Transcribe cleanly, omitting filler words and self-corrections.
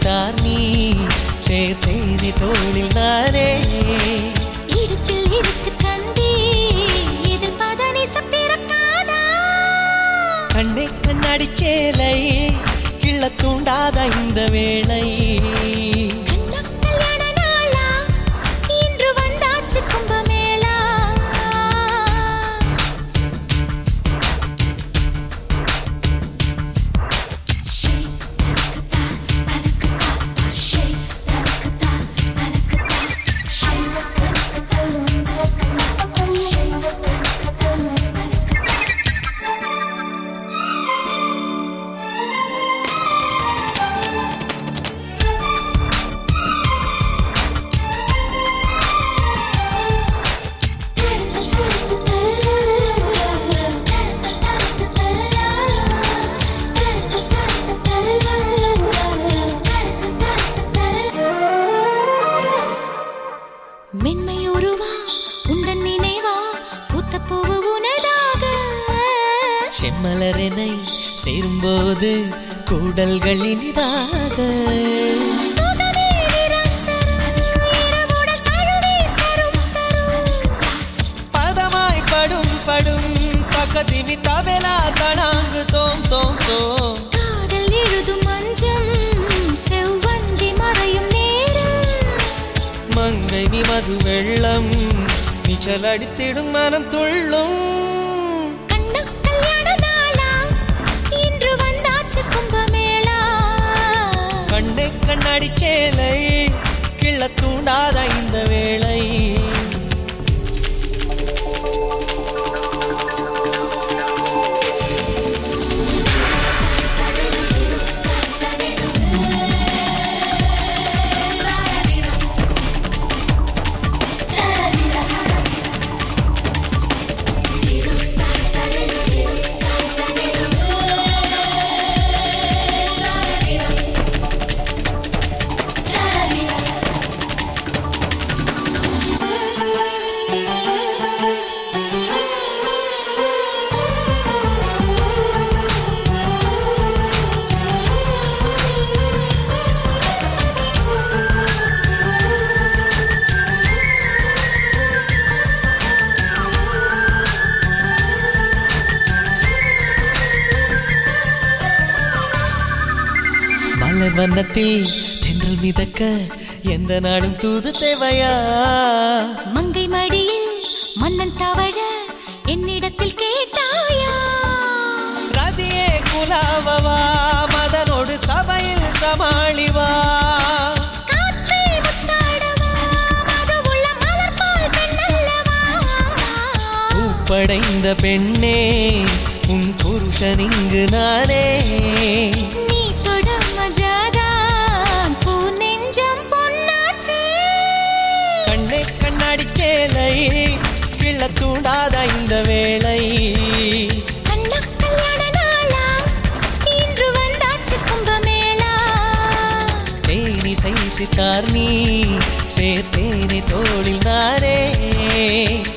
சித்தார் நீ சேர்த்தேனே தோளில் நானே இடுப்பில் இருக்கு தந்தி இதில் பதனி சப்பிரக்காதா கண்ணே கண்ணாடி சேலை கிள்ள தூண்டாத இந்த வேளை கல்யாண நாளா இன்று வந்தாச்சு கும்பமேளா மென்மையுருவா உந்தன் நினைவா பூத்த பூவு உனதாக செம்மலரெனை சேரும்போது கூடல்கள் இனிதாக சுகமே நிரந்தரம் இரவுடல் தழுவி தரும் பதமாய் படும் படும் தக்கதிமி தபெலா தடாங்கு தோம் தோம் தோம் காதல் எழுதும் மஞ்சம் செவ்வந்தி மறையும் நேரம் மங்கை நீ மது வெள்ளம் நீச்சல் அடித்திடும் மனம் துள்ளும் கண்ணா கல்யாண நாளா இன்று வந்தாச்சு கும்பமேளா கண்ணே கண்ணாடி சேலை கிள்ள தூண்டாத இந்த வேளை மலர் வண்ணத்தில் தென்றல் மிதக்க எந்த நாடும் தூது தேவையா மங்கை மடியில் மன்னன் தவழ என்னிடத்தில் கேட்டாயா ரதியே குலாவவா மதனோடு சபையில் சமாளிவா காற்றே முத்தாடவா மதுவுள்ள மலர்பால் பெண்ணல்லவா பூப்படைந்த பெண்ணே உன் புருஷன் இங்கு நானே நீ தொடும் மஜாதான் பூ நெஞ்சம் பொன்னாச்சே கண்ணே கண்ணாடி சேலை கிள்ள தூண்டாத இந்த வேளை கண்ணா கல்யாண நாளா இன்று வந்தாச்சு கும்பமேளா தேனிசை சித்தார் நீ சேர்த்தேனே தோளில் நானே